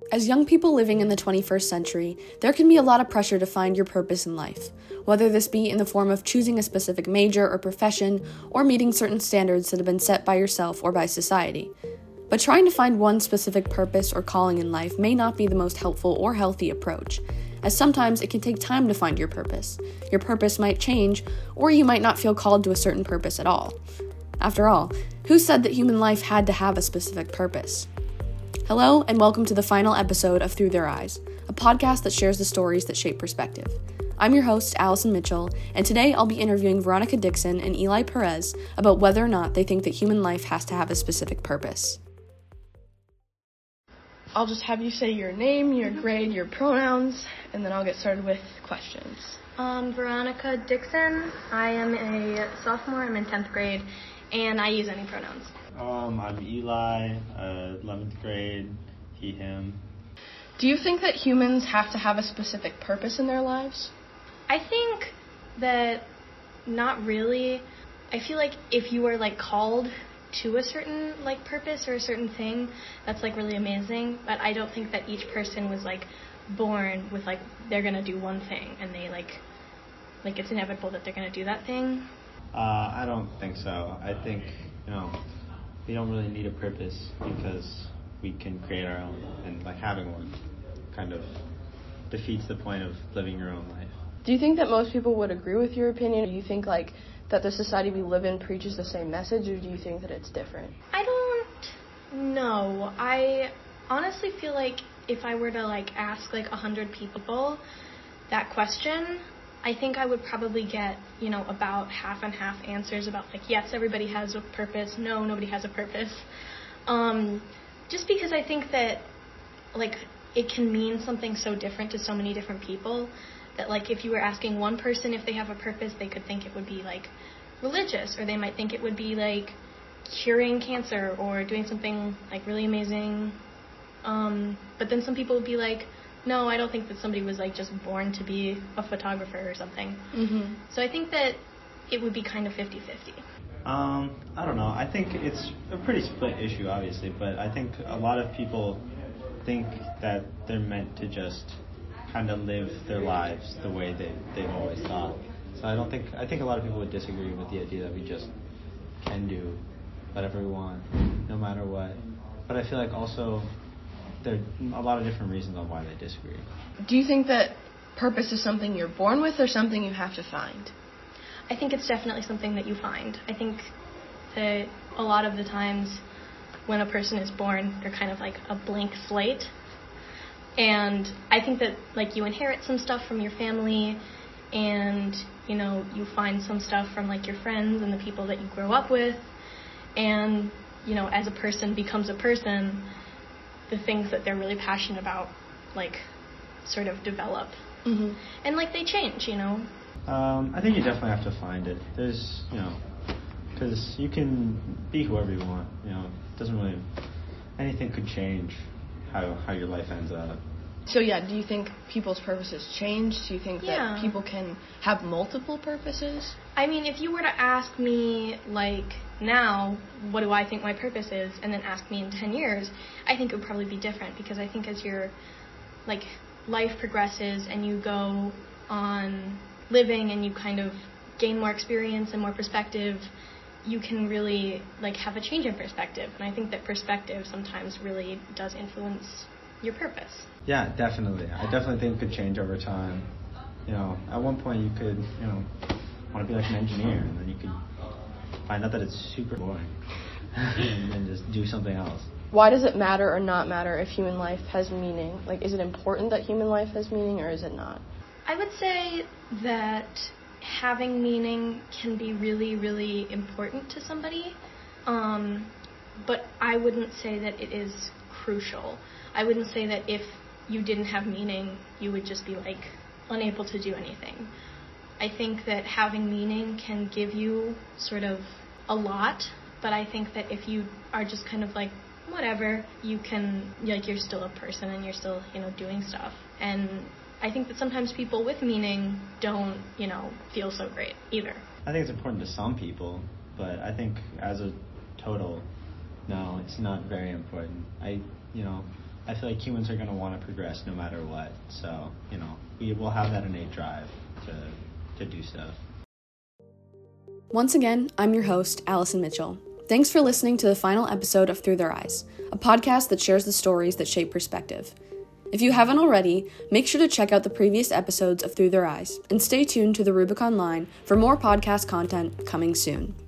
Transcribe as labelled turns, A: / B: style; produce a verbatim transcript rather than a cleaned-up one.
A: As young people living in the twenty-first century, there can be a lot of pressure to find your purpose in life, whether this be in the form of choosing a specific major or profession, or meeting certain standards that have been set by yourself or by society. But trying to find one specific purpose or calling in life may not be the most helpful or healthy approach, as sometimes it can take time to find your purpose. Your purpose might change, or you might not feel called to a certain purpose at all. After all, who said that human life had to have a specific purpose? Hello, and welcome to the final episode of Through Their Eyes, a podcast that shares the stories that shape perspective. I'm your host, Allison Mitchell, and today I'll be interviewing Veronica Dixon and Eli Perez about whether or not they think that human life has to have a specific purpose. I'll just have you say your name, your grade, your pronouns, and then I'll get started with questions.
B: Um, Veronica Dixon. I am a sophomore. I'm in tenth grade, and I use any pronouns.
C: Um, I'm Eli, uh, eleventh grade, he, him.
A: Do you think that humans have to have a specific purpose in their lives?
B: I think that not really. I feel like if you are, like, called to a certain, like, purpose or a certain thing, that's, like, really amazing. But I don't think that each person was, like, born with, like, they're going to do one thing, and they, like, like, it's inevitable that they're going to do that thing.
C: Uh, I don't think so. I think, you know, we don't really need a purpose because we can create our own, and like having one kind of defeats the point of living your own life.
A: Do you think that most people would agree with your opinion? Do you think like that the society we live in preaches the same message, or do you think that it's different?
B: I don't know. I honestly feel like if I were to like ask like a hundred people that question, I think I would probably get, you know, about half and half answers about, like, yes, everybody has a purpose, no, nobody has a purpose. Um, just because I think that, like, it can mean something so different to so many different people that, like, if you were asking one person if they have a purpose, they could think it would be, like, religious, or they might think it would be, like, curing cancer or doing something, like, really amazing. Um, but then some people would be like, no, I don't think that somebody was, like, just born to be a photographer or something.
A: Mm-hmm.
B: So I think that it would be kind of fifty-fifty.
C: Um, I don't know. I think it's a pretty split issue, obviously, but I think a lot of people think that they're meant to just kind of live their lives the way they, they've always thought. So I don't think, I think a lot of people would disagree with the idea that we just can do whatever we want, no matter what. But I feel like also there are a lot of different reasons on why they disagree.
A: Do you think that purpose is something you're born with or something you have to find?
B: I think it's definitely something that you find. I think that a lot of the times when a person is born, they're kind of like a blank slate. And I think that, like, you inherit some stuff from your family, and, you know, you find some stuff from, like, your friends and the people that you grow up with. And, you know, as a person becomes a person, the things that they're really passionate about, like, sort of develop.
A: Mm-hmm.
B: And, like, they change, you know?
C: Um, I think you definitely have to find it. There's, you know, because you can be whoever you want, you know. It doesn't really, anything could change how, how your life ends up.
A: So, yeah, do you think people's purposes change? Do you think
B: Yeah.
A: that people can have multiple purposes?
B: I mean, if you were to ask me, like, now, what do I think my purpose is, and then ask me in ten years, I think it would probably be different, because I think as your, like, life progresses and you go on living and you kind of gain more experience and more perspective, you can really, like, have a change in perspective. And I think that perspective sometimes really does influence your purpose.
C: Yeah, definitely. I definitely think it could change over time. You know, at one point you could, you know, want to be like an engineer, and then you could find out that it's super boring and then just do something else.
A: Why does it matter or not matter if human life has meaning? Like, is it important that human life has meaning, or is it not?
B: I would say that having meaning can be really, really important to somebody, um, but I wouldn't say that it is crucial. I wouldn't say that if you didn't have meaning, you would just be, like, unable to do anything. I think that having meaning can give you sort of a lot, but I think that if you are just kind of like, whatever, you can, like, you're still a person and you're still, you know, doing stuff. And I think that sometimes people with meaning don't, you know, feel so great either.
C: I think it's important to some people, but I think as a total, no, it's not very important. I, you know, I feel like humans are going to want to progress no matter what. So, you know, we will have that innate drive to to do stuff.
A: Once again, I'm your host, Allison Mitchell. Thanks for listening to the final episode of Through Their Eyes, a podcast that shares the stories that shape perspective. If you haven't already, make sure to check out the previous episodes of Through Their Eyes, and stay tuned to the Rubicon Line for more podcast content coming soon.